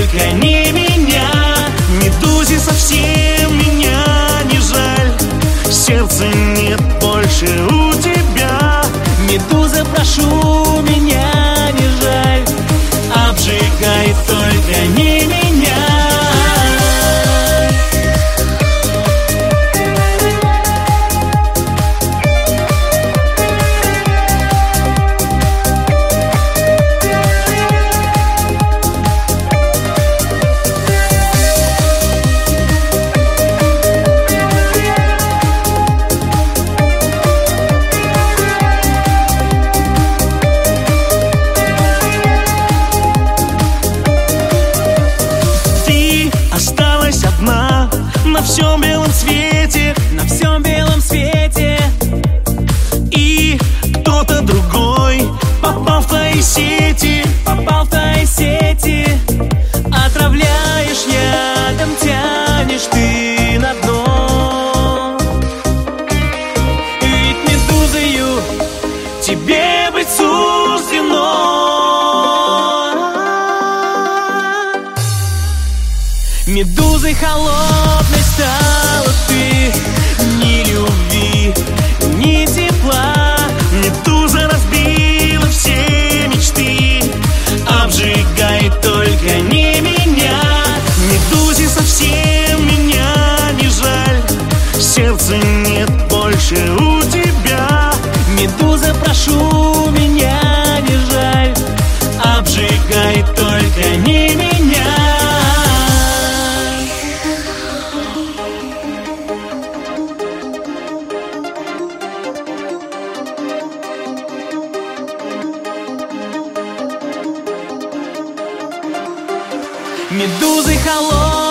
только не меня. Медузе совсем меня не жаль, сердца нет больше у тебя. Медуза, прошу, меня не жаль, обжигай только не меня. На всем белом свете, на всем белом свете, и кто-то другой попал в твои сети, попал в твои сети. Отравляешь ядом, тянешь ты на дно. Ведь медузою тебе быть суждено. Медузой холодной стала ты, ни любви, ни тепла. Медуза разбила все мечты, обжигай только не меня. Медузе совсем меня не жаль, сердца нет больше у тебя. Медуза, прошу, меня не жаль, обжигай только не меня. Медузы холодные